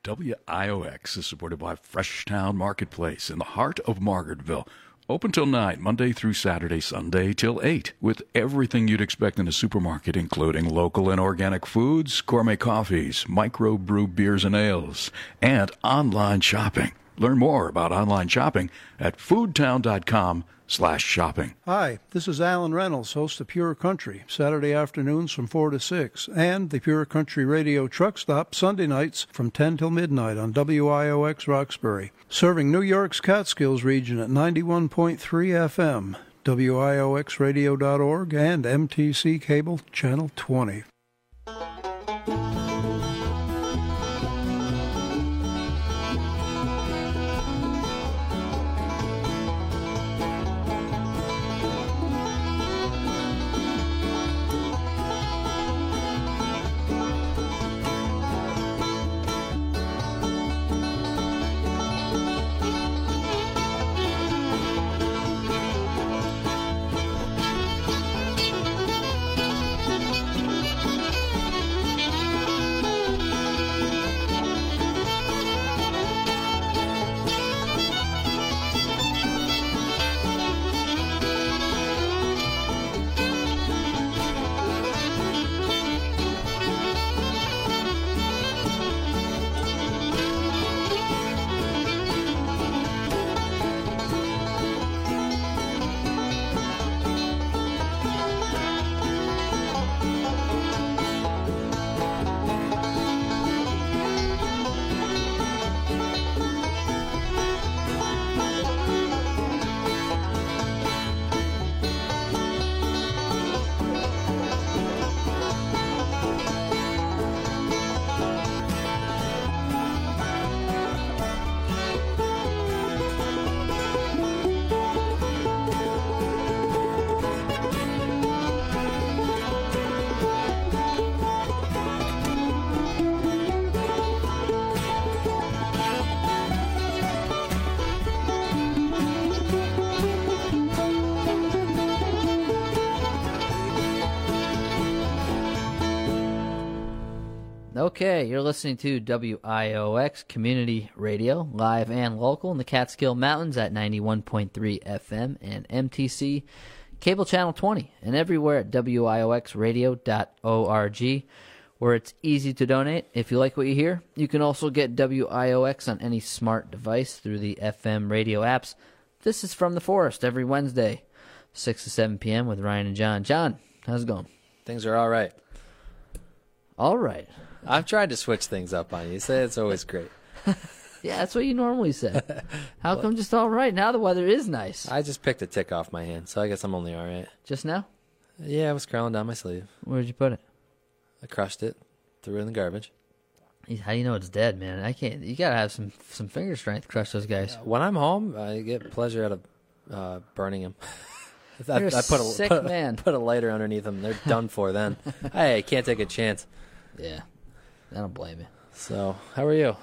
WIOX is supported by Freshtown Marketplace in the heart of Margaretville. Open till 9, Monday through Saturday, Sunday till 8, with everything you'd expect in a supermarket, including local and organic foods, gourmet coffees, microbrew beers and ales, and online shopping. Learn more about online shopping at foodtown.com/shopping. Hi, this is Alan Reynolds, host of Pure Country, Saturday afternoons from 4 to 6, and the Pure Country Radio Truck Stop Sunday nights from 10 till midnight on WIOX Roxbury, serving New York's Catskills region at 91.3 FM, WIOXradio.org, and MTC Cable Channel 20. Okay, you're listening to WIOX Community Radio, live and local in the Catskill Mountains at 91.3 FM and MTC Cable Channel 20, and everywhere at WIOXradio.org, where it's easy to donate. If you like what you hear, you can also get WIOX on any smart device through the FM radio apps. This is From the Forest every Wednesday, 6 to 7 p.m. with Ryan and John. John, how's it going? Things are all right. All right. I've tried to switch things up on you. You say it's always great. Yeah, that's what you normally say. How come just all right? Now the weather is nice. I just picked a tick off my hand, so I guess I'm only all right. Just now? Yeah, I was crawling down my sleeve. Where'd you put it? I crushed it, threw it in the garbage. How do you know it's dead, man? I can't. You gotta have some finger strength to crush those guys. When I'm home, I get pleasure out of burning them. You're a sick man. Put a lighter underneath them. They're done for then. Hey, can't take a chance. Yeah. I don't blame you. So, how are you?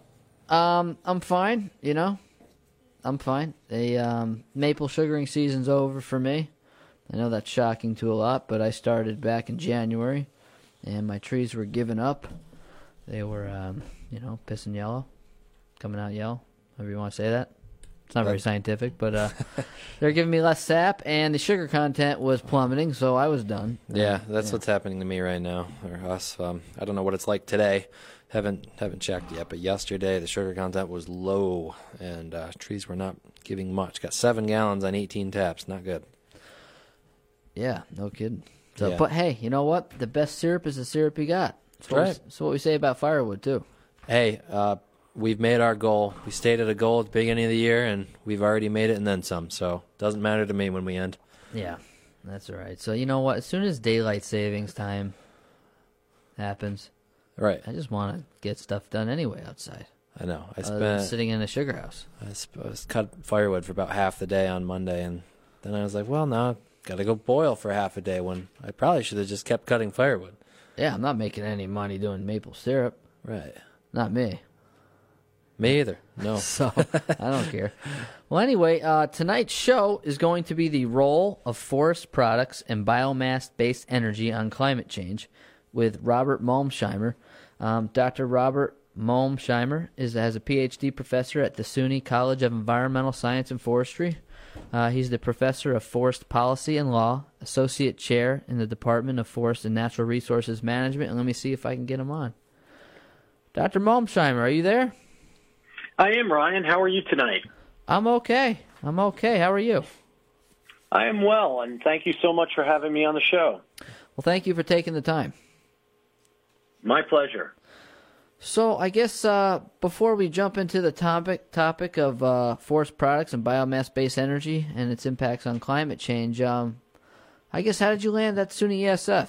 I'm fine, you know. I'm fine. The maple sugaring season's over for me. I know that's shocking to a lot, but I started back in January, and my trees were giving up. They were, pissing yellow, coming out yellow, however you want to say that. It's not very scientific, but they're giving me less sap, and the sugar content was plummeting, so I was done. Yeah, that's what's happening to me right now, or us. I don't know what it's like today. Haven't checked yet, but yesterday the sugar content was low, and trees were not giving much. Got 7 gallons on 18 taps. Not good. Yeah, no kidding. So, yeah. But hey, you know what? The best syrup is the syrup you got. That's right. That's what we say about firewood, too. Hey, we've made our goal. We stated a goal at the beginning of the year, and we've already made it and then some. So it doesn't matter to me when we end. Yeah, that's all right. So you know what? As soon as daylight savings time happens, right, I just want to get stuff done anyway outside. I know. I spent sitting in a sugar house. I cut firewood for about half the day on Monday, and then I was like, well, now I've got to go boil for half a day when I probably should have just kept cutting firewood. Yeah, I'm not making any money doing maple syrup. Right. Not me. Me either. No. So, I don't care. Well, anyway, tonight's show is going to be the role of forest products and biomass-based energy on climate change with Robert Malmsheimer. Dr. Robert Molmsheimer has a PhD professor at the SUNY College of Environmental Science and Forestry. He's the professor of forest policy and law, associate chair in the Department of Forest and Natural Resources Management. And let me see if I can get him on. Dr. Molmsheimer, are you there? I am, Ryan. How are you tonight? I'm okay. How are you? I am well, and thank you so much for having me on the show. Well, thank you for taking the time. My pleasure. So I guess before we jump into the topic of forest products and biomass-based energy and its impacts on climate change, I guess how did you land at SUNY ESF?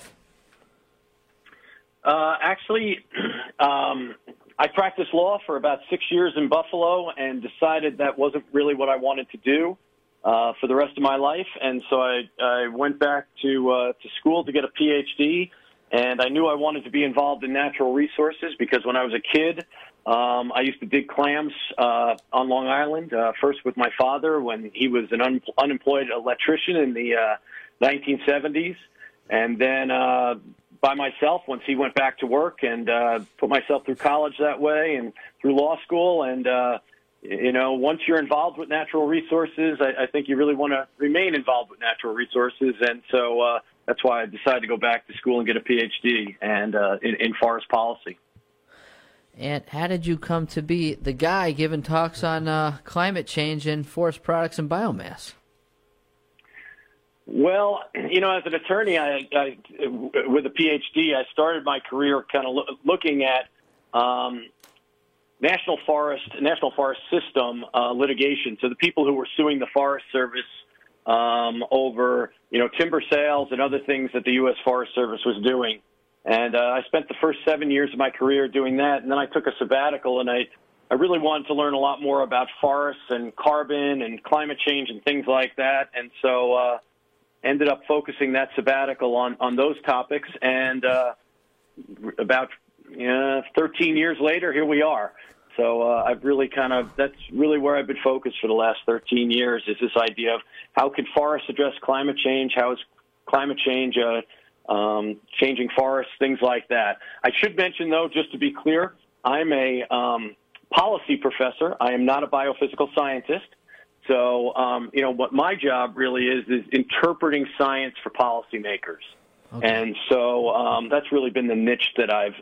Actually, I practiced law for about 6 years in Buffalo and decided that wasn't really what I wanted to do for the rest of my life, and so I went back to school to get a PhD. And I knew I wanted to be involved in natural resources because when I was a kid, I used to dig clams on Long Island, first with my father when he was an unemployed electrician in the 1970s, and then by myself once he went back to work, and put myself through college that way and through law school. And, once you're involved with natural resources, I think you really want to remain involved with natural resources. And so that's why I decided to go back to school and get a PhD and in forest policy. And how did you come to be the guy giving talks on climate change and forest products and biomass? Well, as an attorney, I with a PhD, I started my career kind of looking at national forest system litigation. So the people who were suing the Forest Service over, timber sales and other things that the U.S. Forest Service was doing. And I spent the first 7 years of my career doing that, and then I took a sabbatical, and I really wanted to learn a lot more about forests and carbon and climate change and things like that. And so ended up focusing that sabbatical on those topics. And about 13 years later, here we are. So I've really that's really where I've been focused for the last 13 years, is this idea of how can forests address climate change, how is climate change changing forests, things like that. I should mention, though, just to be clear, I'm a policy professor. I am not a biophysical scientist. So, what my job really is interpreting science for policymakers. Okay. And so that's really been the niche that I've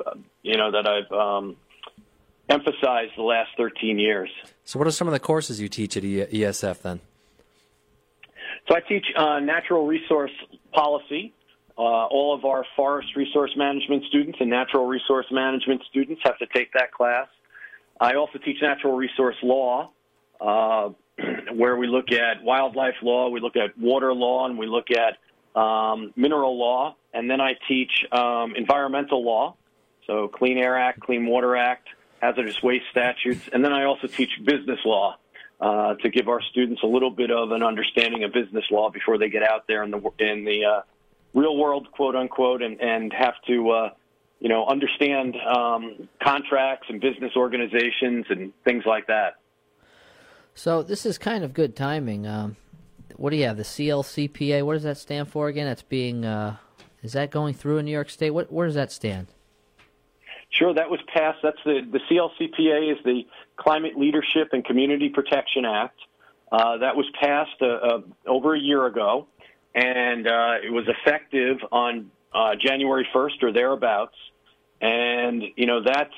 emphasized the last 13 years. So what are some of the courses you teach at ESF then? So I teach natural resource policy. All of our forest resource management students and natural resource management students have to take that class. I also teach natural resource law, where we look at wildlife law, we look at water law, and we look at mineral law. And then I teach environmental law, so Clean Air Act, Clean Water Act, hazardous waste statutes. And then I also teach business law to give our students a little bit of an understanding of business law before they get out there in the real world, quote unquote, and have to understand contracts and business organizations and things like that. So this is kind of good timing. What do you have? The CLCPA. What does that stand for again? That's being. Is that going through in New York State? Where does that stand? Sure, that was passed. That's the CLCPA is the Climate Leadership and Community Protection Act. That was passed over a year ago, and it was effective on January 1st or thereabouts. And, that's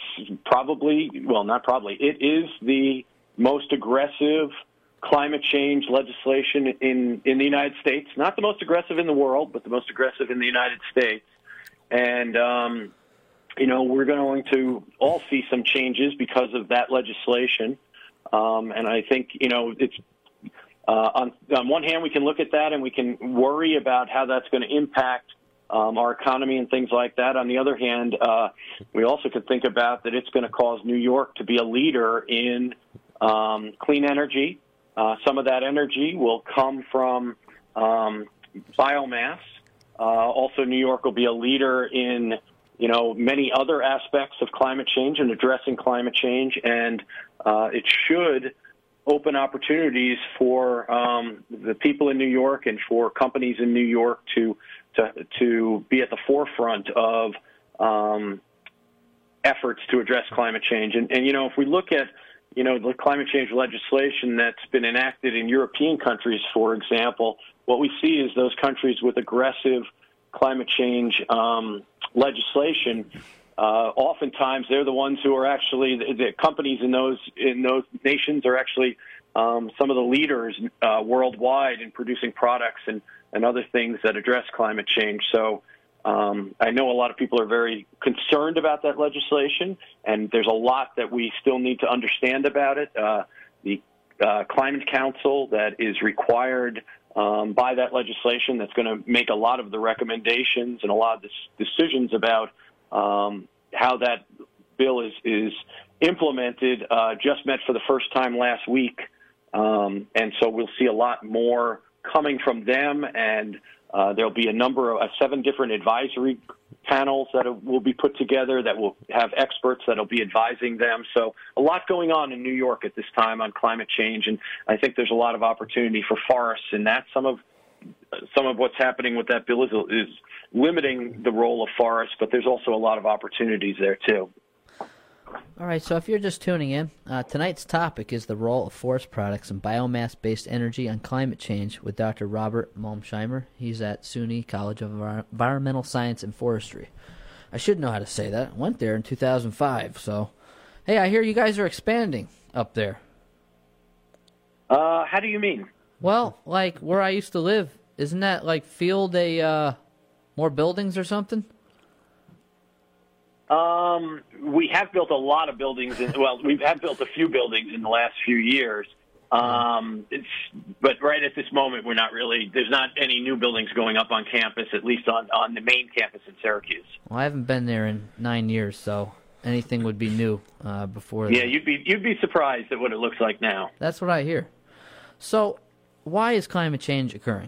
it is the most aggressive climate change legislation in the United States. Not the most aggressive in the world, but the most aggressive in the United States. And, we're going to all see some changes because of that legislation. And I think, it's on one hand, we can look at that and we can worry about how that's going to impact our economy and things like that. On the other hand, we also could think about that it's going to cause New York to be a leader in clean energy. Some of that energy will come from biomass. Also, New York will be a leader in many other aspects of climate change and addressing climate change, and it should open opportunities for the people in New York and for companies in New York to be at the forefront of efforts to address climate change. And if we look at, the climate change legislation that's been enacted in European countries, for example, what we see is those countries with aggressive climate change legislation, oftentimes they're the ones who are actually, the companies in those nations are actually some of the leaders worldwide in producing products and other things that address climate change. So I know a lot of people are very concerned about that legislation, and there's a lot that we still need to understand about it. The Climate Council that is required by that legislation, that's going to make a lot of the recommendations and a lot of the decisions about how that bill is implemented, just met for the first time last week. And so we'll see a lot more coming from them, and there'll be a number of 7 different advisory panels that will be put together that will have experts that will be advising them. So a lot going on in New York at this time on climate change, and I think there's a lot of opportunity for forests in that. Some of what's happening with that bill is limiting the role of forests, but there's also a lot of opportunities there too. All right, so if you're just tuning in, tonight's topic is the role of forest products and biomass-based energy on climate change with Dr. Robert Malmsheimer. He's at SUNY College of Environmental Science and Forestry. I should know how to say that. I went there in 2005, so... Hey, I hear you guys are expanding up there. How do you mean? Well, like where I used to live, isn't that like field more buildings or something? We have built a lot of buildings. We have built a few buildings in the last few years. But right at this moment, we're not really. There's not any new buildings going up on campus, at least on the main campus in Syracuse. Well, I haven't been there in 9 years, so anything would be new before. Yeah, that. you'd be surprised at what it looks like now. That's what I hear. So, why is climate change occurring?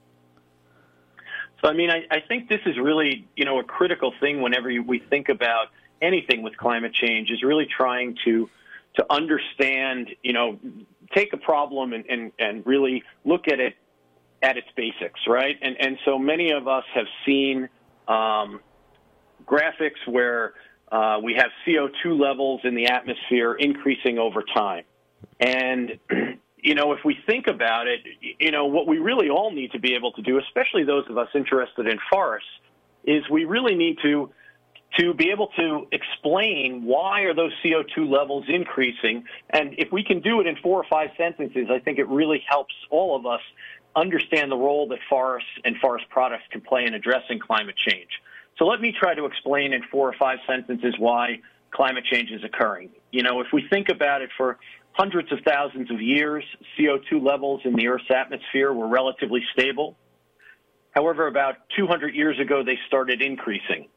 So, I think this is really, a critical thing whenever we think about anything with climate change, is really trying to understand, take a problem and really look at it at its basics, right? And so many of us have seen graphics where we have CO2 levels in the atmosphere increasing over time. And if we think about it, what we really all need to be able to do, especially those of us interested in forests, is we really need to be able to explain why are those CO2 levels increasing. And if we can do it in 4 or 5 sentences, I think it really helps all of us understand the role that forests and forest products can play in addressing climate change. So let me try to explain in 4 or 5 sentences why climate change is occurring. If we think about it, for hundreds of thousands of years, CO2 levels in the Earth's atmosphere were relatively stable. However, about 200 years ago, they started increasing.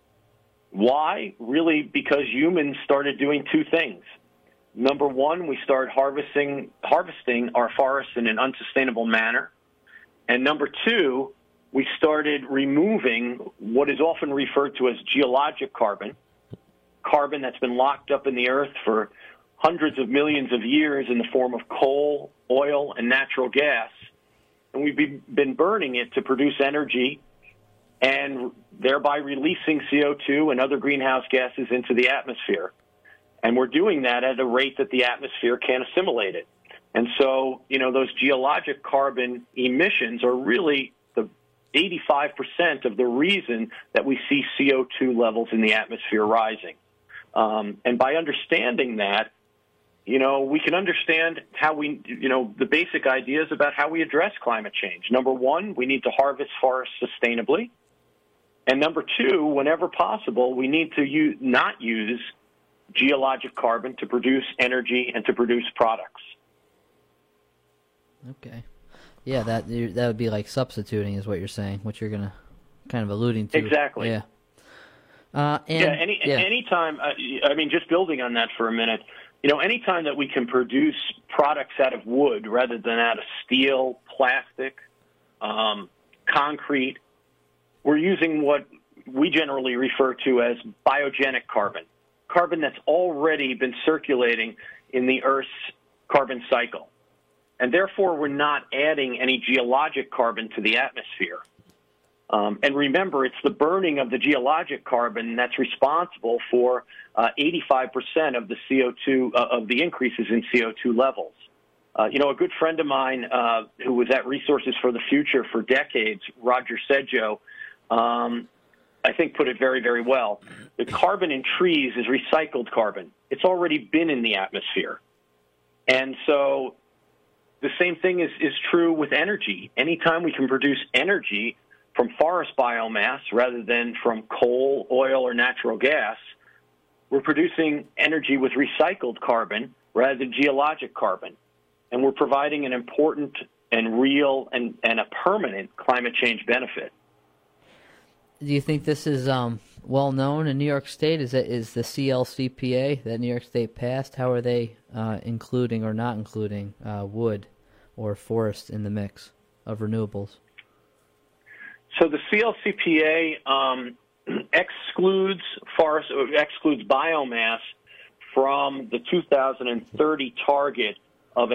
Why? Really because humans started doing 2 things. Number one, we started harvesting our forests in an unsustainable manner. And number 2, we started removing what is often referred to as geologic carbon that's been locked up in the earth for hundreds of millions of years in the form of coal, oil, and natural gas. And we've been burning it to produce energy and thereby releasing CO2 and other greenhouse gases into the atmosphere. And we're doing that at a rate that the atmosphere can't assimilate it. And so, those geologic carbon emissions are really the 85% of the reason that we see CO2 levels in the atmosphere rising. And by understanding that, we can understand how the basic ideas about how we address climate change. Number one, we need to harvest forests sustainably. And number 2, whenever possible, we need to not use geologic carbon to produce energy and to produce products. Okay. Yeah, that would be like substituting is what you're saying, what you're going to kind of alluding to. Exactly. Yeah. Anytime, just building on that for a minute, anytime that we can produce products out of wood rather than out of steel, plastic, concrete, we're using what we generally refer to as biogenic carbon that's already been circulating in the Earth's carbon cycle. And therefore, we're not adding any geologic carbon to the atmosphere. And remember, it's the burning of the geologic carbon that's responsible for 85% of the CO2 of the increases in CO2 levels. A good friend of mine who was at Resources for the Future for decades, Roger Sedjo, I think put it very, very well. The carbon in trees is recycled carbon. It's already been in the atmosphere. And so the same thing is true with energy. Anytime we can produce energy from forest biomass rather than from coal, oil, or natural gas, we're producing energy with recycled carbon rather than geologic carbon. And we're providing an important and real and a permanent climate change benefit. Do you think this is well known in New York State? Is the CLCPA that New York State passed? How are they including or not including wood or forest in the mix of renewables? So the CLCPA excludes forest, excludes biomass from the 2030 target of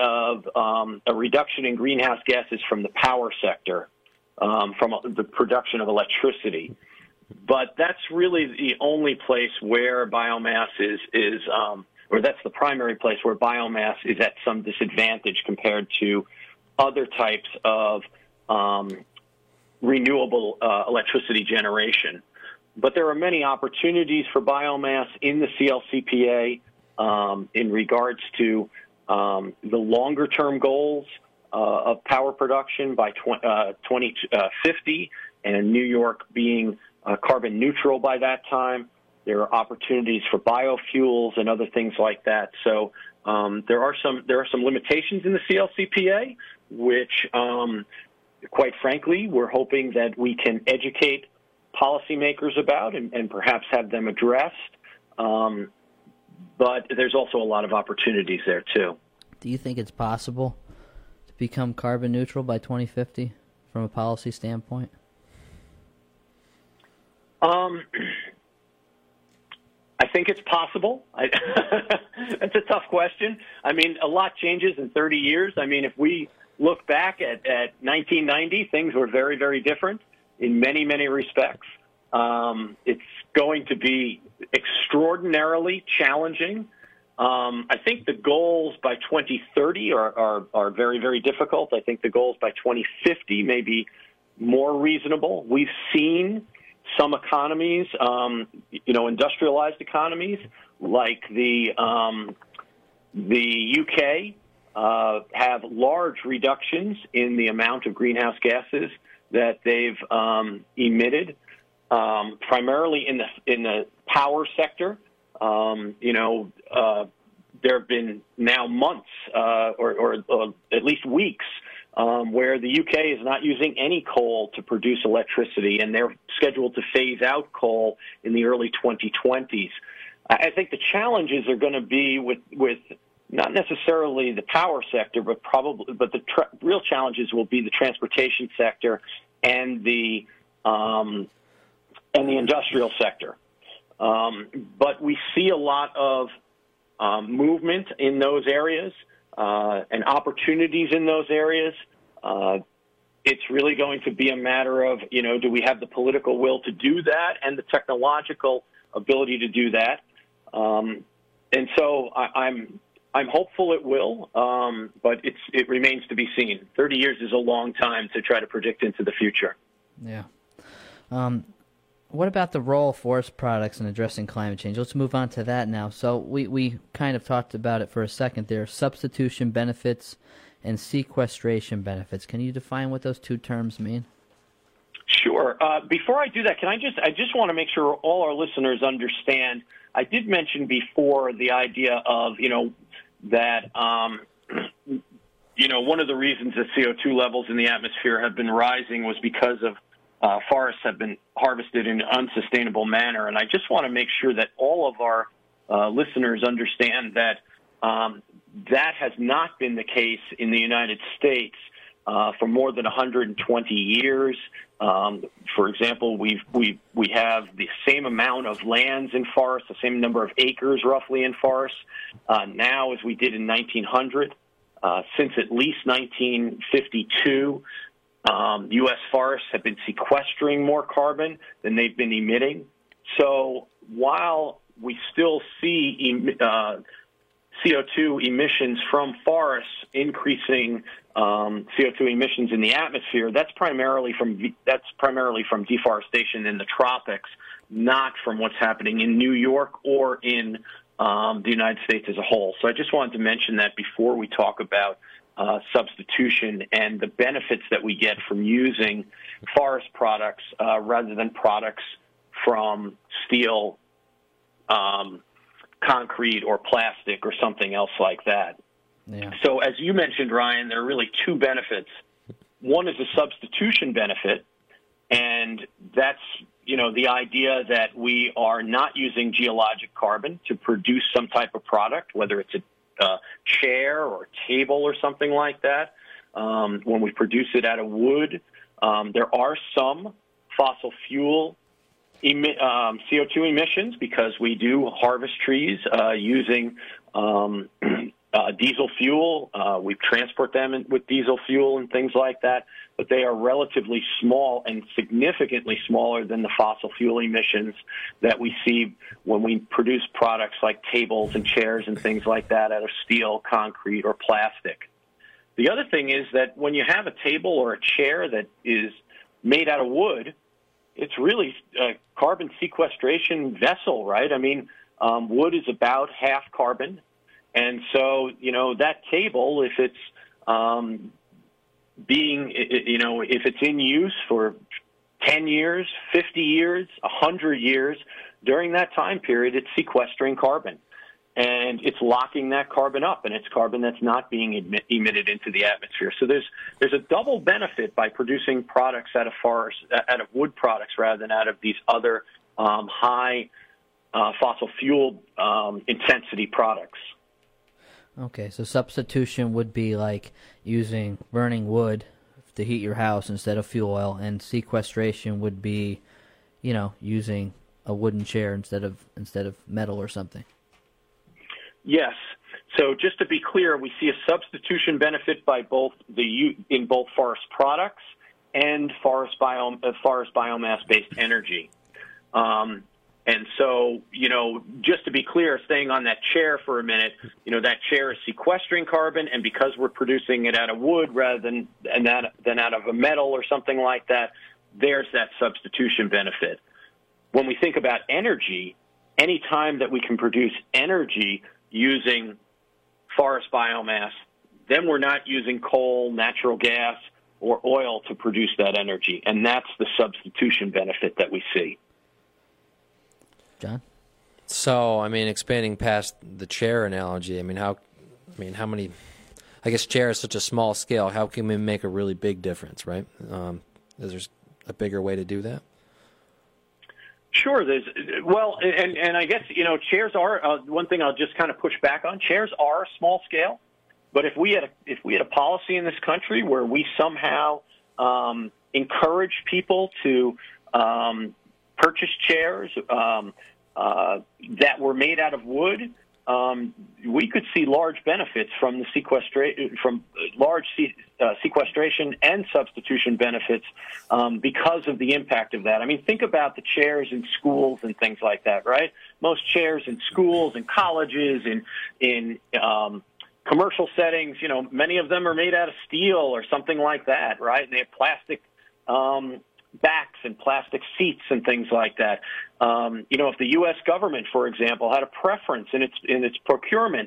a reduction in greenhouse gases from the power sector, from the production of electricity. But that's really the only place where biomass or that's the primary place where biomass is at some disadvantage compared to other types of renewable electricity generation. But there are many opportunities for biomass in the CLCPA in regards to the longer-term goals of power production by 2050, and New York being carbon neutral by that time. There are opportunities for biofuels and other things like that. So there are some limitations in the CLCPA, which, quite frankly, we're hoping that we can educate policymakers about and perhaps have them addressed. But there's also a lot of opportunities there, too. Do you think it's possible to become carbon neutral by 2050 from a policy standpoint? I think it's possible. That's a tough question. I mean, a lot changes in 30 years. I mean, if we look back at 1990, things were very, very different in many, many respects. It's going to be extraordinarily challenging. I think the goals by 2030 are very, very difficult. I think the goals by 2050 may be more reasonable. We've seen some economies, industrialized economies like the UK have large reductions in the amount of greenhouse gases that they've emitted, primarily in the power sector. There have been now months or at least weeks where the UK is not using any coal to produce electricity, and they're scheduled to phase out coal in the early 2020s. I think the challenges are going to be with not necessarily the power sector, but the real challenges will be the transportation sector and the industrial sector. But we see a lot of movement in those areas and opportunities in those areas. It's really going to be a matter of, do we have the political will to do that and the technological ability to do that? And so I'm hopeful it will, but it remains to be seen. 30 years is a long time to try to predict into the future. Yeah. What about the role of forest products in addressing climate change? Let's move on to that now. So we kind of talked about it for a second there. Substitution benefits and sequestration benefits. Can you define what those two terms mean? Sure. Before I do that, I just want to make sure all our listeners understand. I did mention before the idea of, that, one of the reasons that CO2 levels in the atmosphere have been rising was because of forests have been harvested in an unsustainable manner. And I just want to make sure that all of our listeners understand that that has not been the case in the United States for more than 120 years. For example, we have the same amount of lands in forests, the same number of acres roughly in forests now as we did in 1900. Since at least 1952, U.S. forests have been sequestering more carbon than they've been emitting. So while we still see CO2 emissions from forests increasing CO2 emissions in the atmosphere, that's primarily from deforestation in the tropics, not from what's happening in New York or in the United States as a whole. So I just wanted to mention that before we talk about substitution and the benefits that we get from using forest products rather than products from steel, concrete, or plastic, or something else like that. Yeah. So as you mentioned, Ryan, there are really two benefits. One is a substitution benefit, and that's the idea that we are not using geologic carbon to produce some type of product, whether it's a chair or a table or something like that. When we produce it out of wood, there are some fossil fuel CO2 emissions because we do harvest trees using diesel fuel. We transport them with diesel fuel and things like that, but they are relatively small and significantly smaller than the fossil fuel emissions that we see when we produce products like tables and chairs and things like that out of steel, concrete, or plastic. The other thing is that when you have a table or a chair that is made out of wood, it's really a carbon sequestration vessel, right? I mean, wood is about half carbon. And so, that table, if it's if it's in use for 10 years, 50 years, 100 years, during that time period, it's sequestering carbon. And it's locking that carbon up, and it's carbon that's not being emitted into the atmosphere. So there's a double benefit by producing products out of wood products rather than out of these other high fossil fuel intensity products. Okay, so substitution would be like burning wood to heat your house instead of fuel oil, and sequestration would be, using a wooden chair instead of metal or something. Yes. So just to be clear, we see a substitution benefit by in both forest products and forest biomass-based energy. And so, just to be clear, staying on that chair for a minute, that chair is sequestering carbon, and because we're producing it out of wood rather than out of a metal or something like that, there's that substitution benefit. When we think about energy, any time that we can produce energy using forest biomass, then we're not using coal, natural gas, or oil to produce that energy, and that's the substitution benefit that we see. John? So, expanding past the chair analogy, how many, I guess chair is such a small scale, how can we make a really big difference, right? Is there a bigger way to do that? Sure. And I guess, chairs are, one thing I'll just kind of push back on, chairs are small scale, but if we had a policy in this country where we somehow encourage people to purchase chairs that were made out of wood, we could see large benefits from the sequestration and substitution benefits because of the impact of that. Think about the chairs in schools and things like that, right? Most chairs in schools and colleges and in commercial settings, many of them are made out of steel or something like that, right? And they have plastic backs and plastic seats and things like that. If the U.S. government, for example, had a preference in its procurement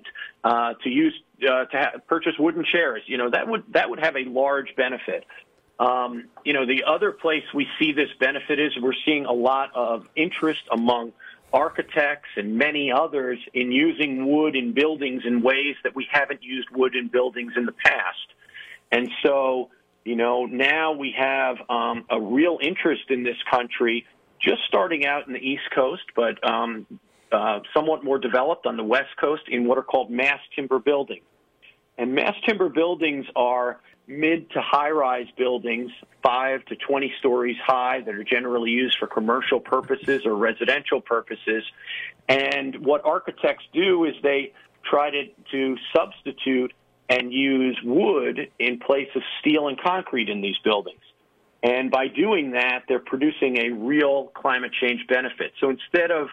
to purchase wooden chairs, that would have a large benefit. The other place we see this benefit is we're seeing a lot of interest among architects and many others in using wood in buildings in ways that we haven't used wood in buildings in the past. And so, now we have a real interest in this country, just starting out in the East Coast, but somewhat more developed on the West Coast in what are called mass timber buildings. And mass timber buildings are mid to high-rise buildings, 5 to 20 stories high, that are generally used for commercial purposes or residential purposes. And what architects do is they try to substitute and use wood in place of steel and concrete in these buildings. And by doing that, they're producing a real climate change benefit. So instead of,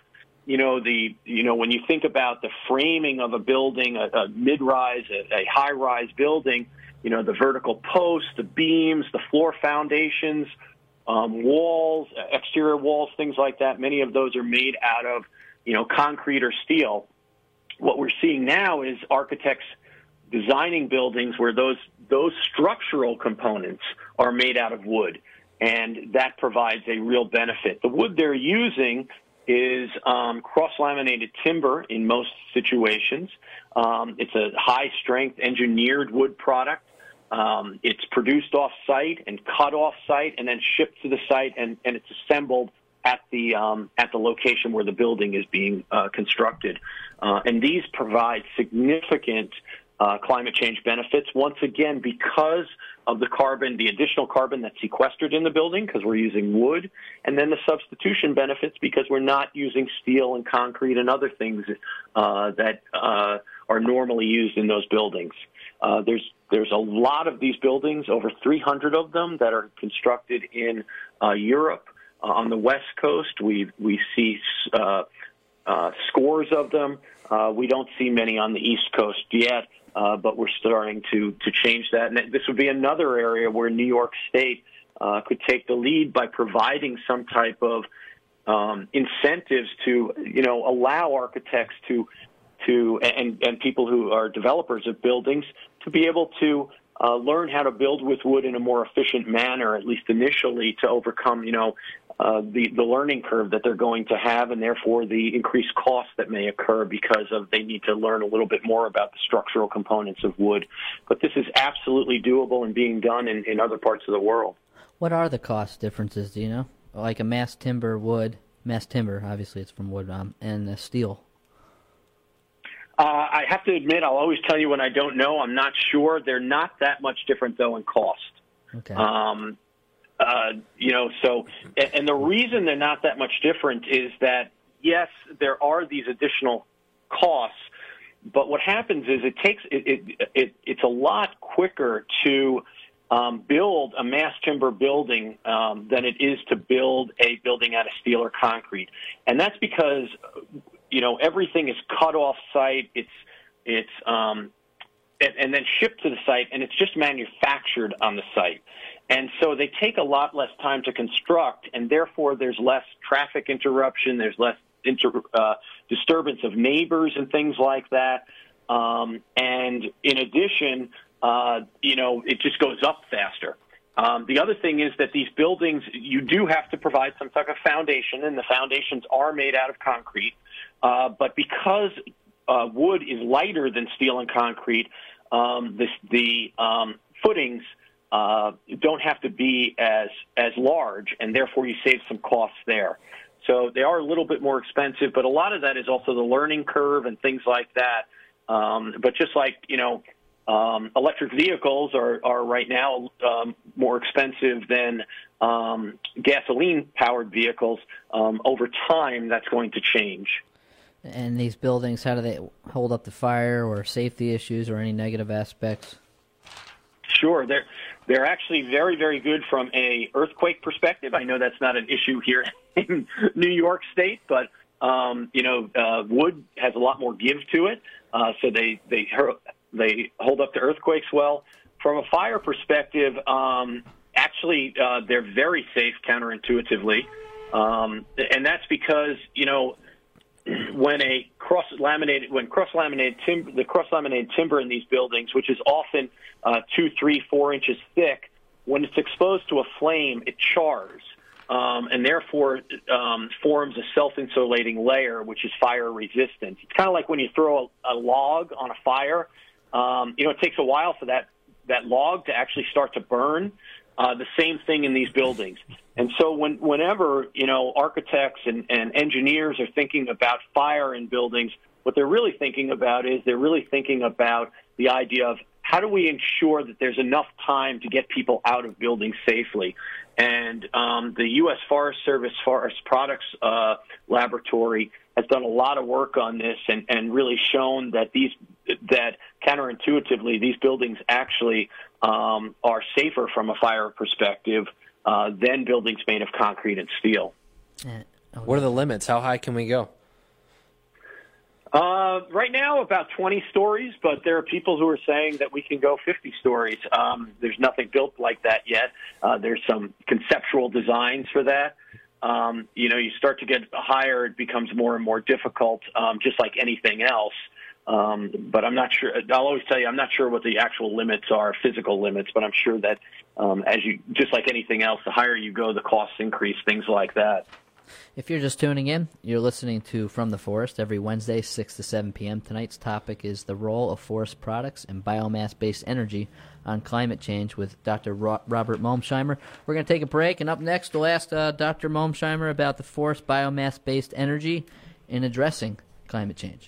when you think about the framing of a building, a mid-rise, a high-rise building, the vertical posts, the beams, the floor foundations, walls, exterior walls, things like that, many of those are made out of, concrete or steel. What we're seeing now is architects designing buildings where those structural components are made out of wood, and that provides a real benefit. The wood they're using is cross-laminated timber in most situations. It's a high-strength engineered wood product. It's produced off-site and cut off-site and then shipped to the site, and it's assembled at the location where the building is being constructed. And these provide significant climate change benefits, once again, because of the additional carbon that's sequestered in the building because we're using wood, and then the substitution benefits because we're not using steel and concrete and other things that are normally used in those buildings. There's a lot of these buildings, over 300 of them, that are constructed in Europe. On the West Coast, we see scores of them. We don't see many on the East Coast yet, but we're starting to change that. And this would be another area where New York State could take the lead by providing some type of incentives to, allow architects and people who are developers of buildings to be able to learn how to build with wood in a more efficient manner, at least initially, to overcome, the learning curve that they're going to have, and therefore the increased costs that may occur because they need to learn a little bit more about the structural components of wood. But this is absolutely doable and being done in other parts of the world. What are the cost differences, do you know? Like a mass timber, obviously it's from wood, and steel. I have to admit, I'll always tell you when I don't know. I'm not sure. They're not that much different, though, in cost. Okay. And the reason they're not that much different is that, yes, there are these additional costs, but what happens is it's a lot quicker to build a mass timber building than it is to build a building out of steel or concrete. And that's because everything is cut off site. It's and then shipped to the site, and it's just manufactured on the site. And so they take a lot less time to construct, and therefore there's less traffic interruption. There's less disturbance of neighbors and things like that. And in addition, it just goes up faster. The other thing is that these buildings, you do have to provide some type of foundation, and the foundations are made out of concrete. But because wood is lighter than steel and concrete, the footings don't have to be as large, and therefore you save some costs there. So they are a little bit more expensive, but a lot of that is also the learning curve and things like that. But just like, electric vehicles are right now more expensive than gasoline-powered vehicles, over time that's going to change. And these buildings, how do they hold up to fire or safety issues or any negative aspects? Sure. They're actually very, very good from a earthquake perspective. I know that's not an issue here in New York State, but, wood has a lot more give to it. So they hold up to earthquakes well. From a fire perspective, they're very safe counterintuitively. And that's because, when cross-laminated timber in these buildings, which is often 2, 3, 4 inches thick, when it's exposed to a flame, it chars, and therefore forms a self-insulating layer, which is fire resistant. It's kind of like when you throw a log on a fire. It takes a while for that log to actually start to burn. The same thing in these buildings. And so whenever, architects and engineers are thinking about fire in buildings, what they're really thinking about is the idea of how do we ensure that there's enough time to get people out of buildings safely. And the U.S. Forest Service Forest Products Laboratory has done a lot of work on this and really shown that counterintuitively these buildings actually are safer from a fire perspective than buildings made of concrete and steel. What are the limits? How high can we go? Right now, about 20 stories, but there are people who are saying that we can go 50 stories. There's nothing built like that yet. There's some conceptual designs for that. You start to get higher, it becomes more and more difficult, just like anything else. But I'm not sure. I'll always tell you, I'm not sure what the actual limits are, physical limits, but I'm sure that just like anything else, the higher you go, the costs increase, things like that. If you're just tuning in, you're listening to From the Forest every Wednesday, 6 to 7 p.m. Tonight's topic is the role of forest products and biomass-based energy on climate change with Dr. Robert Momsheimer. We're going to take a break, and up next we'll ask Dr. Momsheimer about the forest biomass-based energy in addressing climate change.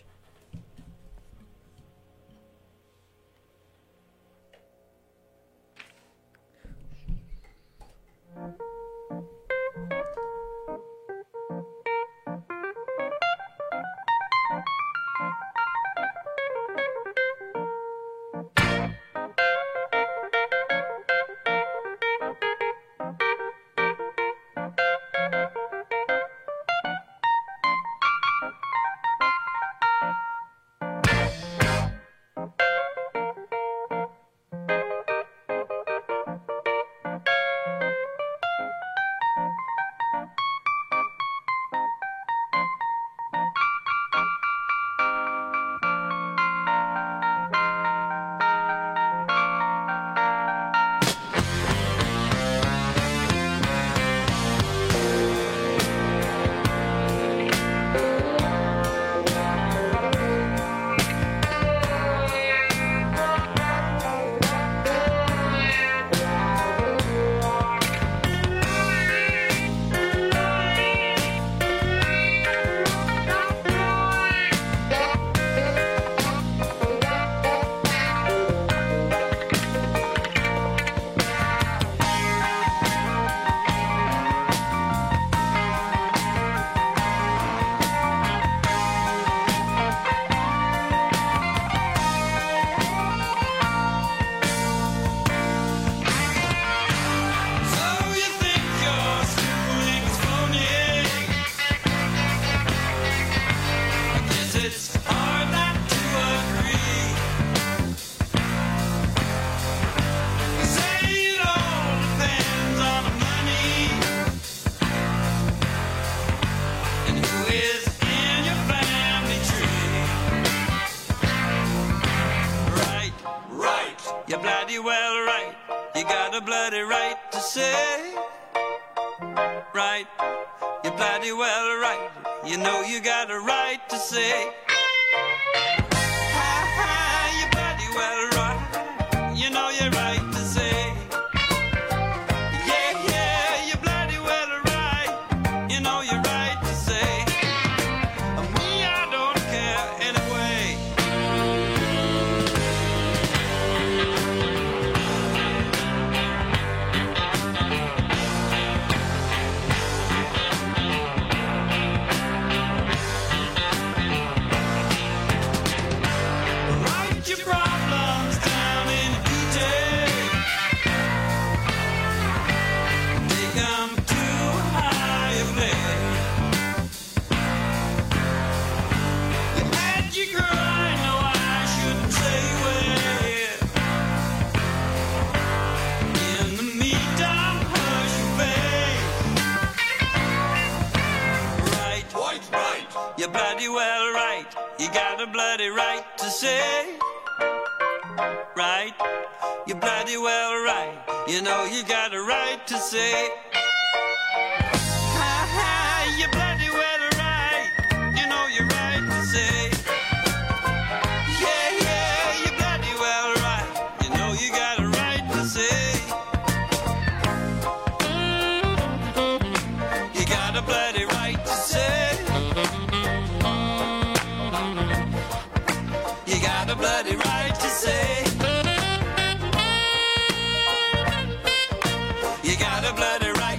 You got a bloody right.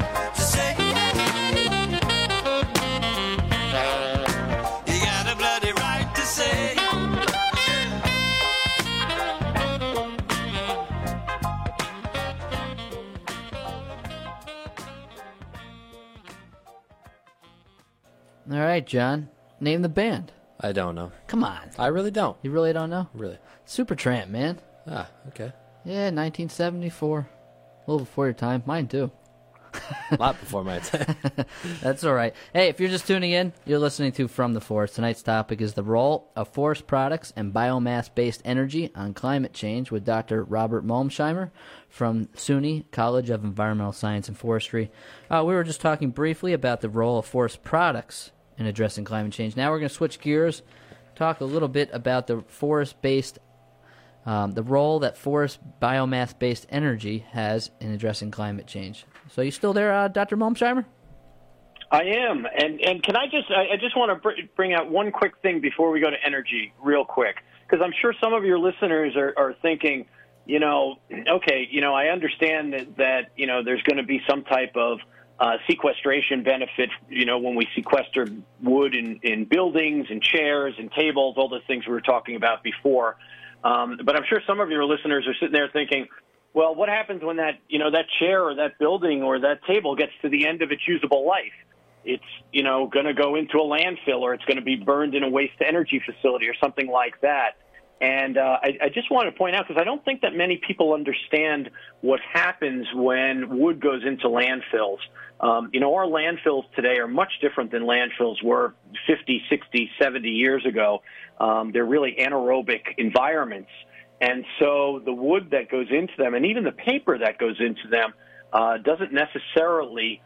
All right, John. Name the band. I don't know. Come on. I really don't. You really don't know? Really. Supertramp, man. Ah, okay. Yeah, 1974. A little before your time. Mine, too. A lot before my time. That's all right. Hey, if you're just tuning in, you're listening to From the Forest. Tonight's topic is the role of forest products and biomass-based energy on climate change with Dr. Robert Malmsheimer from SUNY College of Environmental Science and Forestry. We were just talking briefly about the role of forest products in addressing climate change. Now we're going to switch gears, talk a little bit about the forest-based the role that forest biomass-based energy has in addressing climate change. So you still there, Dr. Malmsheimer? I am, and can I just want to bring out one quick thing before we go to energy, real quick, because I'm sure some of your listeners are thinking, okay, I understand that there's going to be some type of sequestration benefit, when we sequester wood in buildings and chairs and tables, all those things we were talking about before. But I'm sure some of your listeners are sitting there thinking, well, what happens when that chair or that building or that table gets to the end of its usable life? It's, going to go into a landfill, or it's going to be burned in a waste to energy facility or something like that. And I just want to point out, because I don't think that many people understand what happens when wood goes into landfills. Our landfills today are much different than landfills were 50, 60, 70 years ago. They're really anaerobic environments. And so the wood that goes into them, and even the paper that goes into them, doesn't necessarily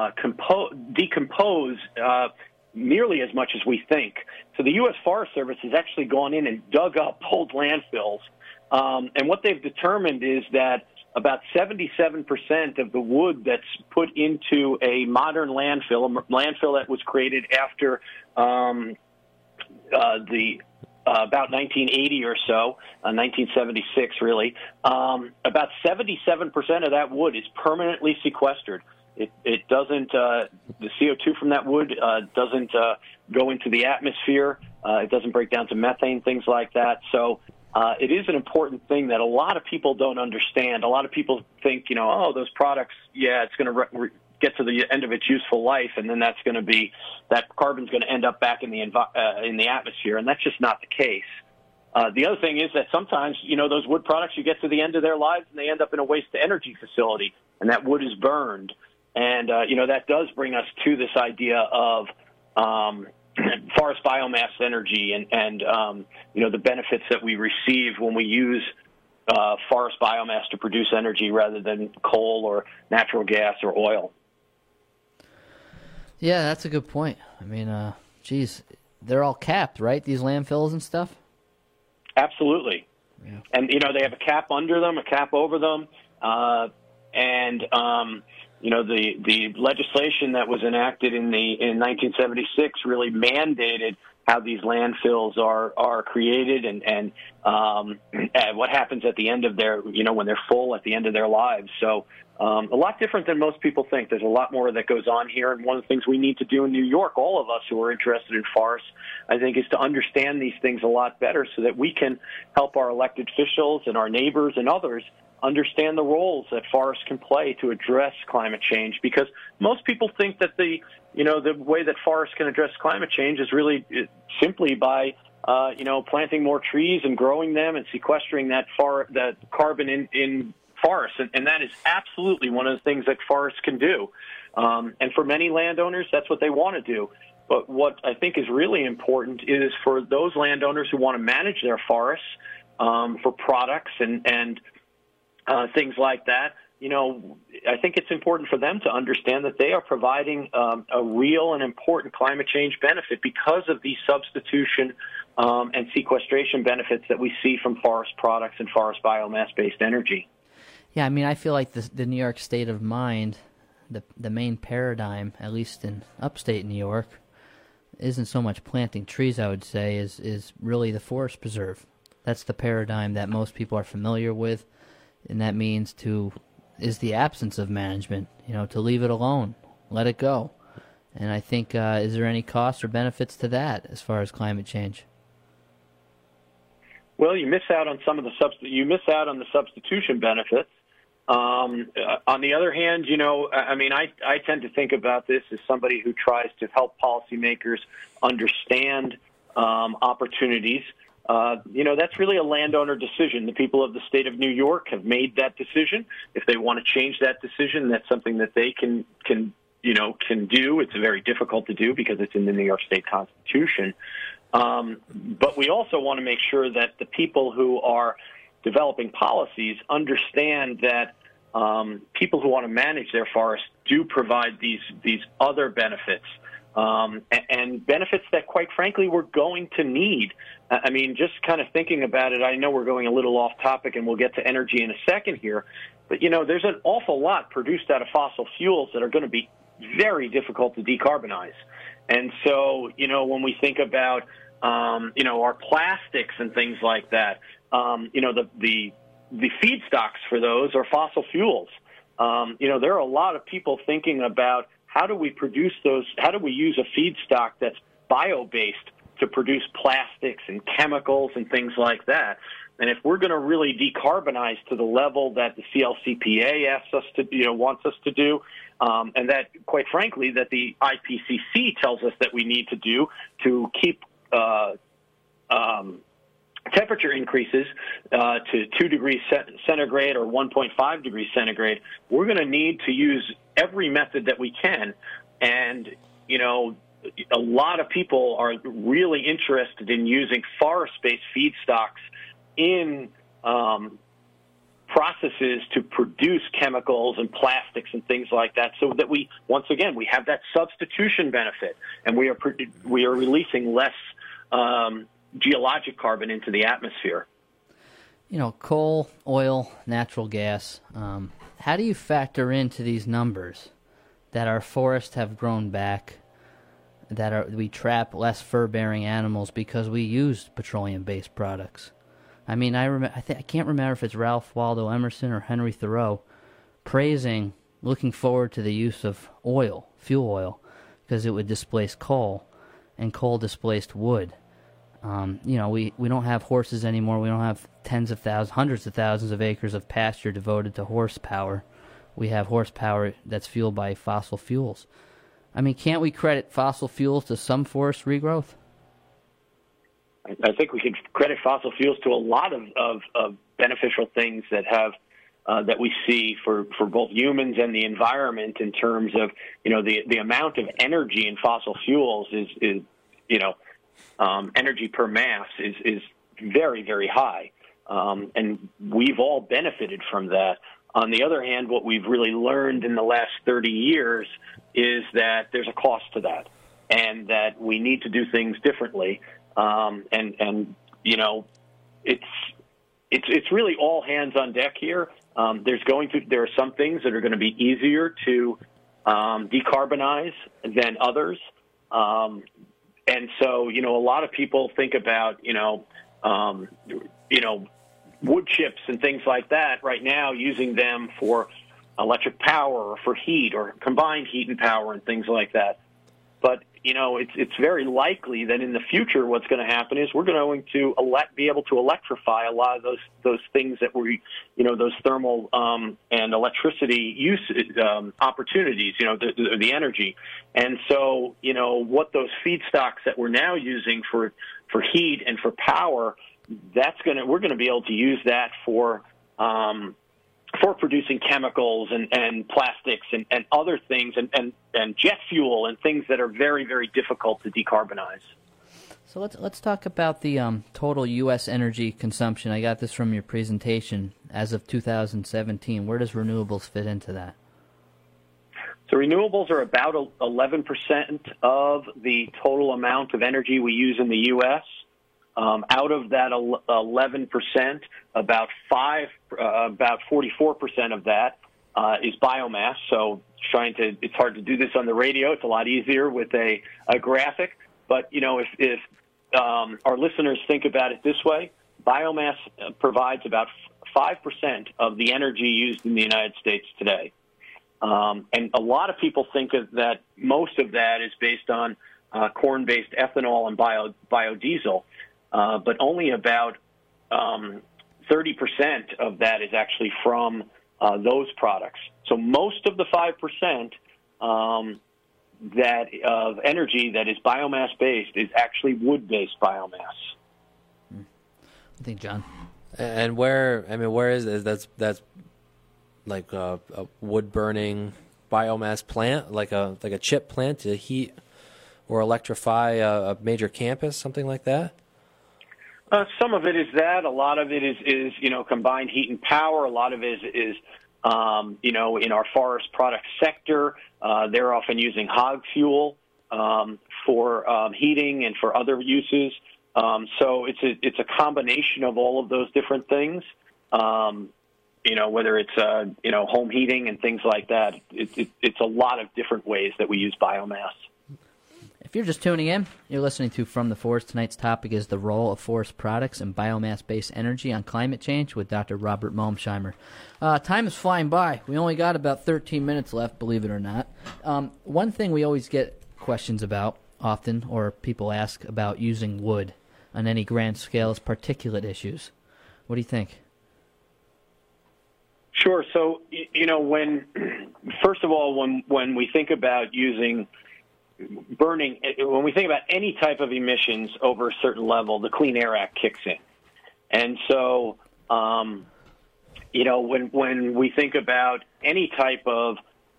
decompose nearly as much as we think. So the U.S. Forest Service has actually gone in and dug up old landfills. And what they've determined is that about 77% of the wood that's put into a modern landfill, a landfill that was created after about 1980 or so, 1976 really, about 77% of that wood is permanently sequestered. It doesn't, the CO2 from that wood doesn't go into the atmosphere. It doesn't break down to methane, things like that. So it is an important thing that a lot of people don't understand. A lot of people think, those products, it's going to get to the end of its useful life, and then that carbon's going to end up back in the atmosphere, and that's just not the case. The other thing is that sometimes, those wood products, you get to the end of their lives and they end up in a waste to energy facility, and that wood is burned. And, that does bring us to this idea of forest biomass energy and the benefits that we receive when we use forest biomass to produce energy rather than coal or natural gas or oil. Yeah, that's a good point. I mean, they're all capped, right, these landfills and stuff? Absolutely. Yeah. And, they have a cap under them, a cap over them, the legislation that was enacted in 1976 really mandated how these landfills are created and what happens at the end of their, when they're full at the end of their lives. So a lot different than most people think. There's a lot more that goes on here, and one of the things we need to do in New York, all of us who are interested in forests, I think, is to understand these things a lot better so that we can help our elected officials and our neighbors and others understand the roles that forests can play to address climate change, because most people think that the way that forests can address climate change is really simply by planting more trees and growing them and sequestering that carbon in forests, and that is absolutely one of the things that forests can do. And for many landowners, that's what they want to do. But what I think is really important is for those landowners who want to manage their forests for products and things like that, I think it's important for them to understand that they are providing a real and important climate change benefit because of these substitution and sequestration benefits that we see from forest products and forest biomass-based energy. Yeah, I mean, I feel like the New York state of mind, the main paradigm, at least in upstate New York, isn't so much planting trees, I would say, is really the forest preserve. That's the paradigm that most people are familiar with, and that means is the absence of management, to leave it alone, let it go. And I think, is there any costs or benefits to that as far as climate change? Well, you miss out on some of the substitution benefits. On the other hand, I tend to think about this as somebody who tries to help policymakers understand opportunities. That's really a landowner decision. The people of the state of New York have made that decision. If they want to change that decision, that's something that they can do. It's very difficult to do because it's in the New York State Constitution. But we also want to make sure that the people who are developing policies understand that people who want to manage their forests do provide these other benefits, and benefits that, quite frankly, we're going to need. I mean, just kind of thinking about it, I know we're going a little off topic, and we'll get to energy in a second here, but, there's an awful lot produced out of fossil fuels that are going to be very difficult to decarbonize. And so, when we think about, our plastics and things like that, the feedstocks for those are fossil fuels. There are a lot of people thinking about how do we produce those, how do we use a feedstock that's bio-based to produce plastics and chemicals and things like that. And if we're going to really decarbonize to the level that the CLCPA asks us to, wants us to do, and that, quite frankly, that the IPCC tells us that we need to do to keep temperature increases to 2 degrees centigrade or 1.5 degrees centigrade, we're going to need to use every method that we can. And, a lot of people are really interested in using forest-based feedstocks in processes to produce chemicals and plastics and things like that, so that we have that substitution benefit, and we are releasing less geologic carbon into the atmosphere. Coal, oil, natural gas. How do you factor into these numbers that our forests have grown back, that we trap less fur-bearing animals because we use petroleum-based products? I mean, I can't remember if it's Ralph Waldo Emerson or Henry Thoreau looking forward to the use of fuel oil, because it would displace coal, and coal displaced wood. We don't have horses anymore. We don't have hundreds of thousands of acres of pasture devoted to horsepower. We have horsepower that's fueled by fossil fuels. I mean, can't we credit fossil fuels to some forest regrowth? I think we can credit fossil fuels to a lot of beneficial things that have that we see for both humans and the environment, in terms of the amount of energy in fossil fuels is energy per mass is very, very high, and we've all benefited from that. On the other hand, what we've really learned in the last 30 years is that there's a cost to that, and that we need to do things differently. It's really all hands on deck here. There are some things that are going to be easier to decarbonize than others. And so, a lot of people think about, wood chips and things like that right now, using them for electric power or for heat or combined heat and power and things like that. But, it's very likely that in the future what's going to happen is we're going to be able to electrify a lot of those things that those thermal and electricity use opportunities, the energy. And so, what those feedstocks that we're now using for heat and for power, we're going to be able to use that for producing chemicals and plastics and other things and jet fuel and things that are very, very difficult to decarbonize. So let's talk about the total U.S. energy consumption. I got this from your presentation as of 2017. Where does renewables fit into that? So renewables are about 11% of the total amount of energy we use in the U.S. Out of that 11%, about 44% of that is biomass. So it's hard to do this on the radio. It's a lot easier with a graphic. But, if our listeners think about it this way, biomass provides about 5% of the energy used in the United States today. And a lot of people think that most of that is based on corn-based ethanol and biodiesel. But only about 30% of that is actually from those products. So most of the 5% that of energy that is biomass-based is actually wood-based biomass. I think, John. And where is that's like a wood burning biomass plant, like a chip plant to heat or electrify a major campus, something like that? Some of it is that. A lot of it is combined heat and power. A lot of it is in our forest product sector, they're often using hog fuel for heating and for other uses. So it's a combination of all of those different things. Whether it's home heating and things like that. It's a lot of different ways that we use biomass. If you're just tuning in, you're listening to From the Forest. Tonight's topic is the role of forest products and biomass-based energy on climate change with Dr. Robert Malmsheimer. Time is flying by. We only got about 13 minutes left, believe it or not. One thing we always get questions about often, or people ask about using wood on any grand scale, is particulate issues. What do you think? Sure. So, first of all, when we think about burning, when we think about any type of emissions over a certain level, the Clean Air Act kicks in. And so, when we think about any type of,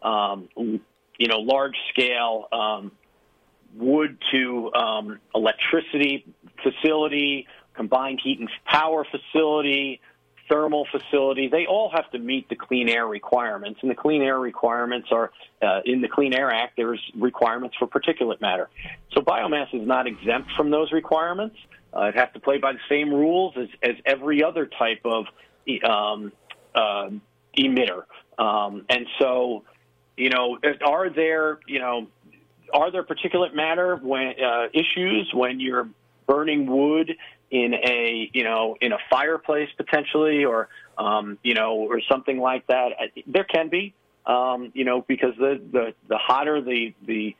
large-scale wood to electricity facility, combined heat and power facility, thermal facility, they all have to meet the clean air requirements. And the clean air requirements are, in the Clean Air Act, there's requirements for particulate matter. So biomass is not exempt from those requirements. It has to play by the same rules as every other type of emitter. And so, are there particulate matter issues when you're burning wood in a fireplace potentially, or something like that? There can be, because the hotter the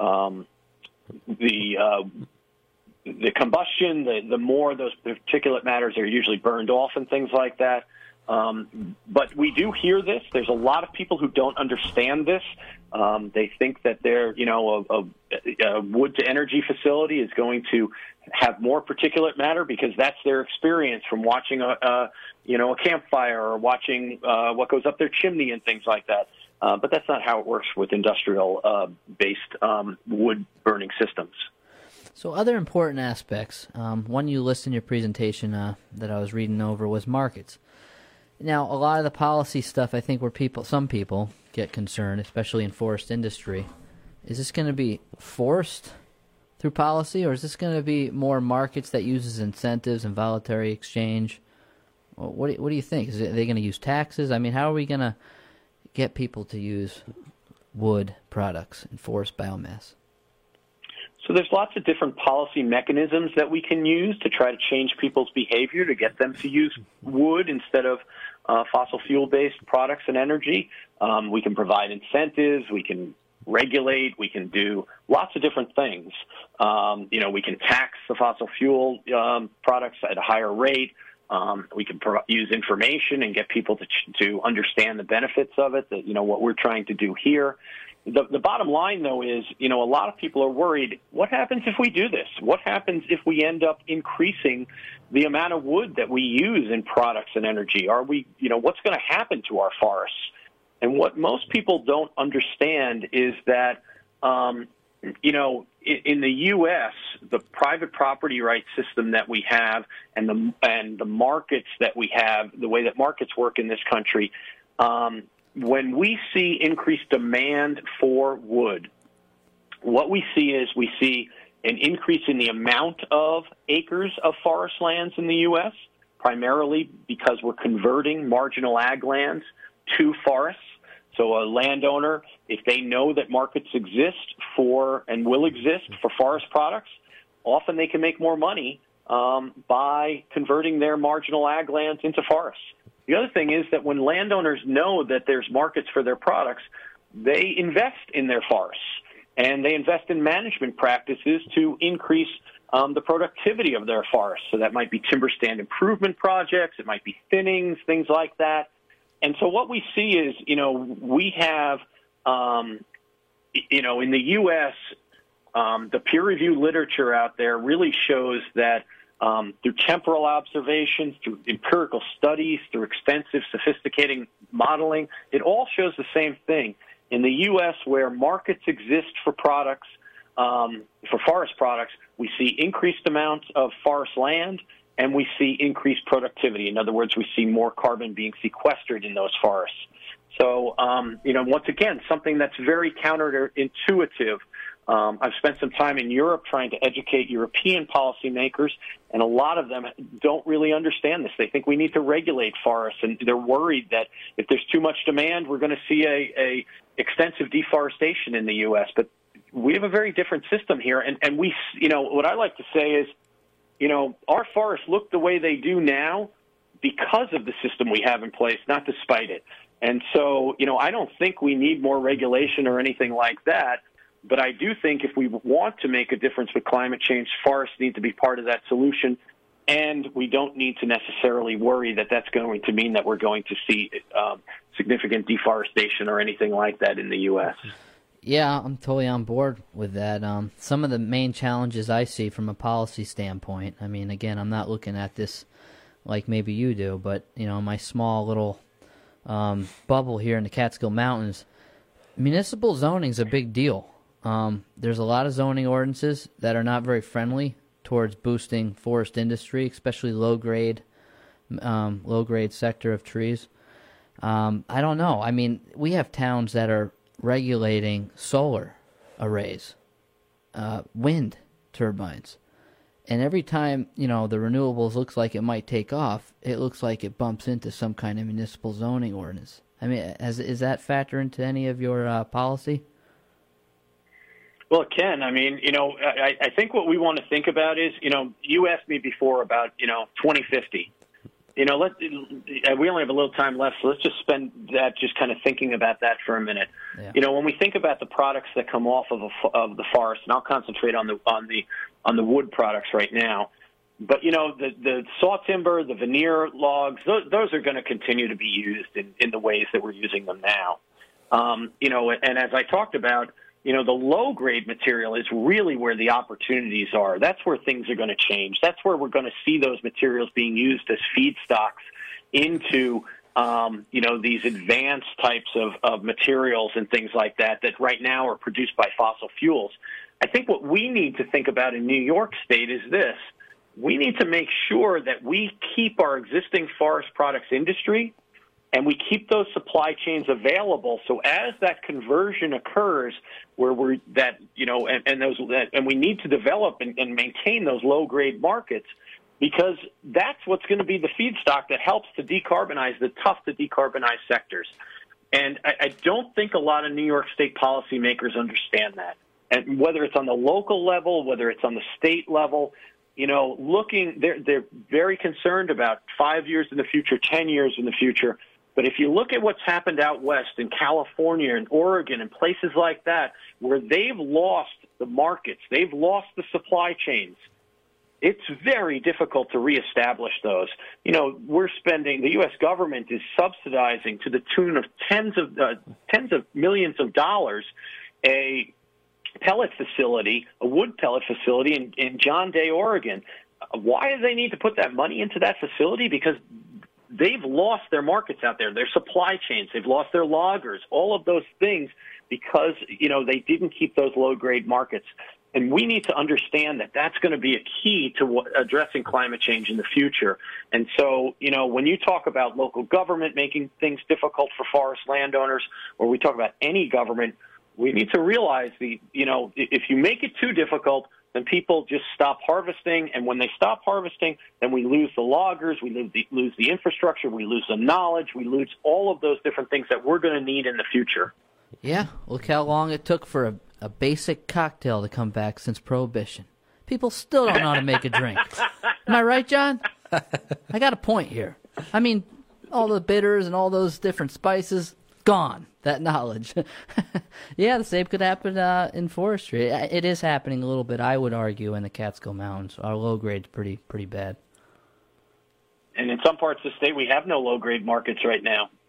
combustion, the more those particulate matters are usually burned off and things like that. But we do hear this. There's a lot of people who don't understand this. They think that a wood to energy facility is going to have more particulate matter because that's their experience from watching a campfire or watching what goes up their chimney and things like that. But that's not how it works with industrial based wood burning systems. So other important aspects, one you list in your presentation that I was reading over was markets. Now, a lot of the policy stuff, I think, where some people get concerned, especially in forest industry, is this going to be forced through policy, or is this going to be more markets that uses incentives and voluntary exchange? Well, what do you think? Are they going to use taxes? I mean, how are we going to get people to use wood products and forest biomass? So there's lots of different policy mechanisms that we can use to try to change people's behavior to get them to use wood instead of fossil fuel-based products and energy. We can provide incentives. We can regulate. We can do lots of different things. We can tax the fossil fuel products at a higher rate. We can use information and get people to understand the benefits of it, what we're trying to do here. The bottom line, though, is, a lot of people are worried, what happens if we do this? What happens if we end up increasing the amount of wood that we use in products and energy? What's going to happen to our forests? And what most people don't understand is that, in the U.S., the private property rights system that we have and the markets that we have, the way that markets work in this country, when we see increased demand for wood, what we see is an increase in the amount of acres of forest lands in the U.S., primarily because we're converting marginal ag lands to forests. So a landowner, if they know that markets exist and will exist for forest products, often they can make more money by converting their marginal ag lands into forests. The other thing is that when landowners know that there's markets for their products, they invest in their forests, and they invest in management practices to increase the productivity of their forests. So that might be timber stand improvement projects, it might be thinnings, things like that. And so what we see is, we have, in the U.S., the peer-reviewed literature out there really shows that through temporal observations, through empirical studies, through extensive, sophisticated modeling, it all shows the same thing. In the U.S., where markets exist for products, for forest products, we see increased amounts of forest land, and we see increased productivity. In other words, we see more carbon being sequestered in those forests. So, once again, something that's very counterintuitive. I've spent some time in Europe trying to educate European policymakers, and a lot of them don't really understand this. They think we need to regulate forests, and they're worried that if there's too much demand, we're going to see a extensive deforestation in the U.S. But we have a very different system here, and we, what I like to say is, our forests look the way they do now because of the system we have in place, not despite it. And so, I don't think we need more regulation or anything like that. But I do think if we want to make a difference with climate change, forests need to be part of that solution. And we don't need to necessarily worry that that's going to mean that we're going to see significant deforestation or anything like that in the U.S. Yeah, I'm totally on board with that. Some of the main challenges I see from a policy standpoint, I mean, again, I'm not looking at this like maybe you do, but, my small little bubble here in the Catskill Mountains, municipal zoning's a big deal. There's a lot of zoning ordinances that are not very friendly towards boosting forest industry, especially low-grade sector of trees. I don't know. I mean, we have towns that are regulating solar arrays, wind turbines. And every time, the renewables looks like it might take off, it looks like it bumps into some kind of municipal zoning ordinance. I mean, is that factor into any of your policy? Well, Ken, I mean, I think what we want to think about is, you asked me before about, 2050. We only have a little time left, so let's just spend that just kind of thinking about that for a minute. Yeah. When we think about the products that come off of the forest, and I'll concentrate on the wood products right now. But the saw timber, the veneer logs, those are going to continue to be used in the ways that we're using them now. And as I talked about, the low-grade material is really where the opportunities are. That's where things are going to change. That's where we're going to see those materials being used as feedstocks into, these advanced types of materials and things like that right now are produced by fossil fuels. I think what we need to think about in New York State is this. We need to make sure that we keep our existing forest products industry and we keep those supply chains available. So as that conversion occurs, where we need to develop and maintain those low grade markets, because that's what's going to be the feedstock that helps to decarbonize the tough to decarbonize sectors. And I don't think a lot of New York State policymakers understand that. And whether it's on the local level, whether it's on the state level, they're very concerned about 5 years in the future, 10 years in the future. But if you look at what's happened out west in California and Oregon and places like that, where they've lost the markets, they've lost the supply chains, it's very difficult to reestablish those. The U.S. government is subsidizing to the tune of tens of millions of dollars a pellet facility, a wood pellet facility in John Day, Oregon. Why do they need to put that money into that facility? Because they've lost their markets out there, their supply chains. They've lost their loggers, all of those things because, they didn't keep those low-grade markets. And we need to understand that that's going to be a key to addressing climate change in the future. And so, when you talk about local government making things difficult for forest landowners, or we talk about any government, we need to realize if you make it too difficult, then people just stop harvesting, and when they stop harvesting, then we lose the loggers, we lose the infrastructure, we lose the knowledge, we lose all of those different things that we're going to need in the future. Yeah, look how long it took for a basic cocktail to come back since Prohibition. People still don't know how to make a drink. Am I right, John? I got a point here. I mean, all the bitters and all those different spices, gone. That knowledge. Yeah, the same could happen in forestry. It is happening a little bit, I would argue, in the Catskill Mountains. Our low grade's pretty bad. And in some parts of the state, we have no low grade markets right now.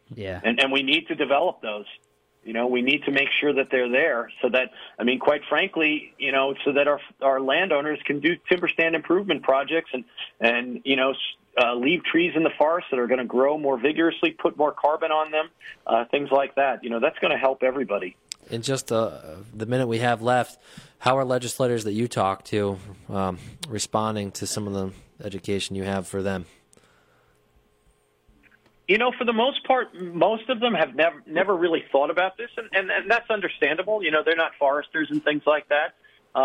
Yeah. And we need to develop those. We need to make sure that they're there so that, quite frankly, so that our landowners can do timber stand improvement projects and leave trees in the forest that are going to grow more vigorously, put more carbon on them, things like that. That's going to help everybody. In just the minute we have left, how are legislators that you talk to responding to some of the education you have for them? For the most part, most of them have never really thought about this, and that's understandable. They're not foresters and things like that.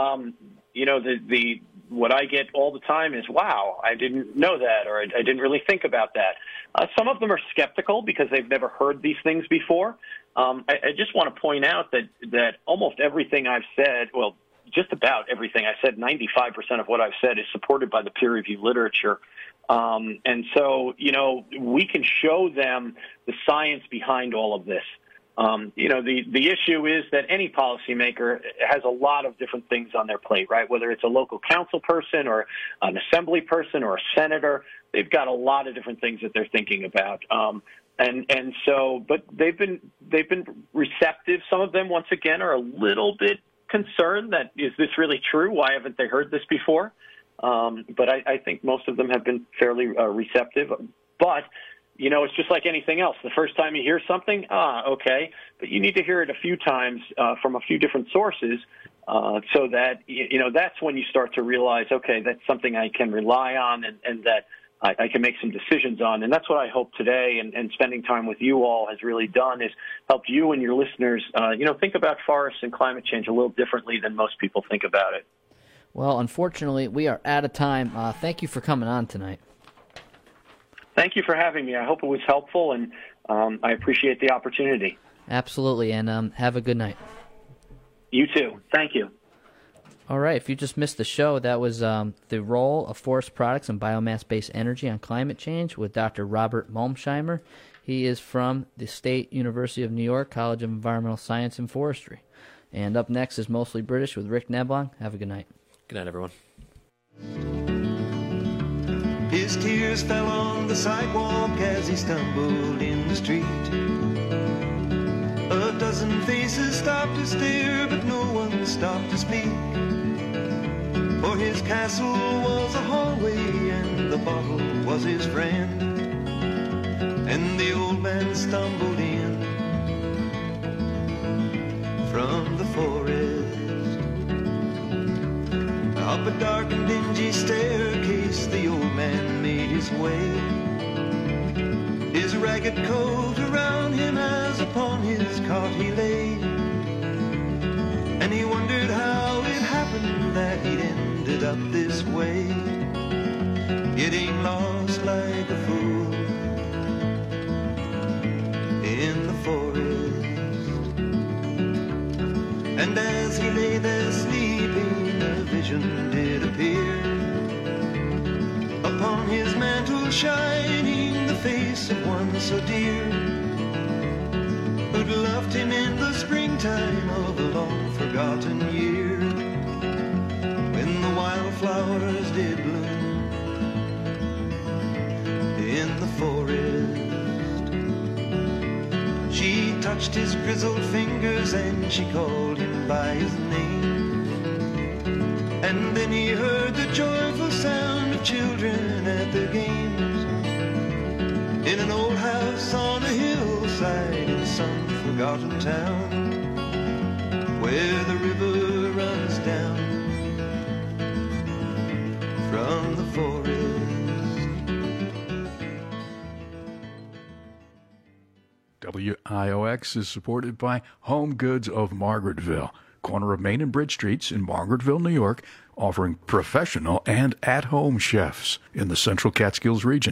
What I get all the time is, wow, I didn't know that, or I didn't really think about that. Some of them are skeptical because they've never heard these things before. I just want to point out that almost everything I've said, well, just about everything I said, 95% of what I've said is supported by the peer-reviewed literature. And so, we can show them the science behind all of this. The issue is that any policymaker has a lot of different things on their plate, right? Whether it's a local council person or an assembly person or a senator, they've got a lot of different things that they're thinking about. And so, but they've been receptive. Some of them, once again, are a little bit concerned that, is this really true? Why haven't they heard this before? But I think most of them have been fairly receptive. But, it's just like anything else. The first time you hear something, okay. But you need to hear it a few times from a few different sources so that, that's when you start to realize, okay, that's something I can rely on and that I can make some decisions on. And that's what I hope today and spending time with you all has really done, is helped you and your listeners, think about forests and climate change a little differently than most people think about it. Well, unfortunately, we are out of time. Thank you for coming on tonight. Thank you for having me. I hope it was helpful, and I appreciate the opportunity. Absolutely, and have a good night. You too. Thank you. All right, if you just missed the show, that was the role of forest products and biomass-based energy on climate change with Dr. Robert Malmsheimer. He is from the State University of New York College of Environmental Science and Forestry. And up next is Mostly British with Rick Neblong. Have a good night. Good night, everyone. His tears fell on the sidewalk as he stumbled in the street. A dozen faces stopped to stare, but no one stopped to speak. For his castle was a hallway, and the bottle was his friend. And the old man stumbled in from the forest. Up a dark and dingy staircase the old man made his way, his ragged coat around him as upon his cot he lay. And he wondered how it happened that he'd ended up this way, getting lost like a fool in the forest. And as he lay there sleeping, a vision did appear. Upon his mantle shining the face of one so dear, who'd loved him in the springtime of a long forgotten year, when the wildflowers did bloom in the forest. She touched his grizzled fingers and she called him by his name. And then he heard the joyful sound of children at their games, in an old house on a hillside in some forgotten town, where the river runs down from the forest. WIOX is supported by Home Goods of Margaretville, corner of Main and Bridge Streets in Margaretville, New York, offering professional and at-home chefs in the Central Catskills region.